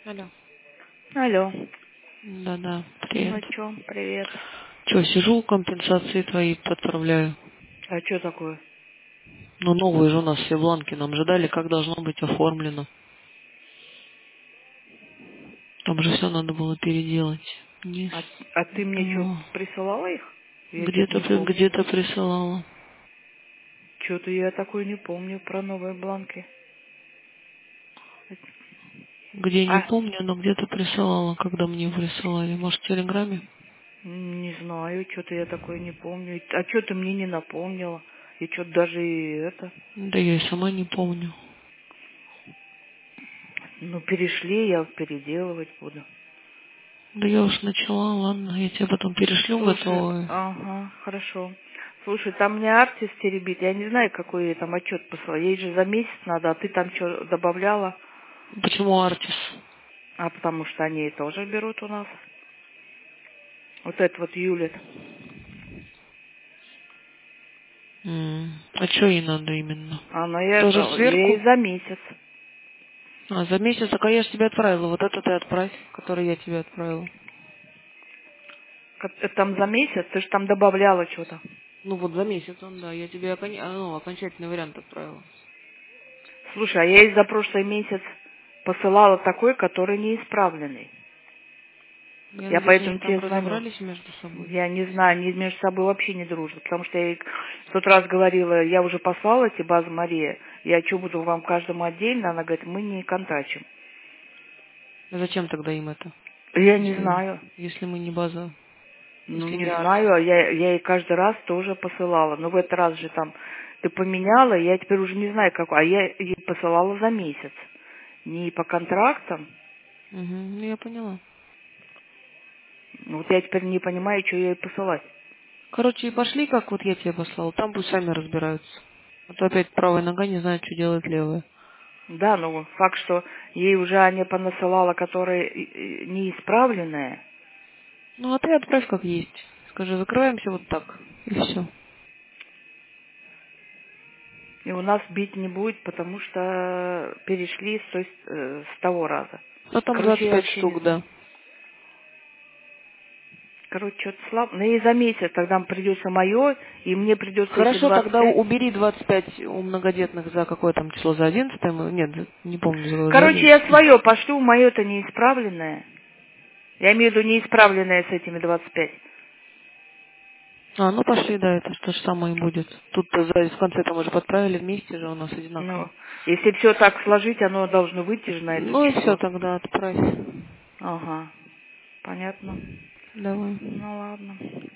Алло. Алло. Да-да, Ну привет. чё, привет. Че, сижу, компенсации твои подправляю. А чё такое? Ну, новые же у нас все бланки нам же дали, как должно быть оформлено. Там же все надо было переделать. Не А ты мне чё, успела. присылала их? Я что-то Где-то не помню. где-то присылала. Чё-то я такое не помню про новые бланки. Где не А, помню, но где-то присылала, когда мне присылали. Может, в Телеграме? не знаю, что-то я такое не помню. А чё ты мне не напомнила? И что-то даже и это. Да я и сама не помню. Ну, перешли, я переделывать буду. Да я уж начала, ладно, я тебе потом перешлю Слушай, готовые. ага, хорошо. Слушай, там мне артист теребит. Я не знаю, какой ей там отчет послала. Ей же за месяц надо, а ты там что добавляла? Почему Артис? А потому что они тоже берут у нас. Вот это вот Юлит. А что ей надо именно? Она я Тоже это, ей сверху? за месяц. А, за месяц, так я же тебе отправила. Вот это ты отправь, который я тебе отправила. Там за месяц, ты же там добавляла что-то. Ну вот за месяц он, да. Я тебе окончательный вариант отправила. Слушай, а я ей за прошлый месяц посылала такой, который неисправленный. Я Я надеюсь, они поэтому там тебе звоню. разобрались между собой. Я не знаю, они между собой вообще не дружат, потому что я ей в тот раз говорила, я уже послала эти базы Мария, я что буду вам каждому отдельно, она говорит, мы не контачим. А зачем тогда им это? Я не Если, знаю. если мы не база, Ну, если не не артист. знаю, я ей каждый раз тоже посылала. Но в этот раз же там ты поменяла, я теперь уже не знаю, какой. А я ей посылала за месяц. Не по контрактам. Угу, ну я поняла. Вот я теперь не понимаю, что ей посылать. Короче, и пошли, как вот я тебе послала. Там пусть сами разбираются. А то опять правая нога не знает, что делать левая. Да, ну факт, что ей уже Аня понасылала, которая неисправленная. Ну, а ты отправь как есть. Скажи, закрываемся вот так. И все. И у нас бить не будет, потому что перешли с того раза. А там Короче, я 25 вообще не штук, знаю. да. Короче, что-то слабо. Ну и за месяц тогда придется мое, и мне придется, если Хорошо, тогда 25. убери 25 у многодетных за какое там число, за 11 нет, не помню, за Короче, я 11. свое пошлю, мое-то неисправленное. Я имею в виду неисправленное с этими 25. А, ну пошли, да, это то же самое и будет. Тут-то в конце-то мы же подправили вместе же у нас Ну, одинаково. если все так сложить, оно должно выйти же на это Ну и все число. тогда, отправь. Ага, понятно. Давай. Ну ладно.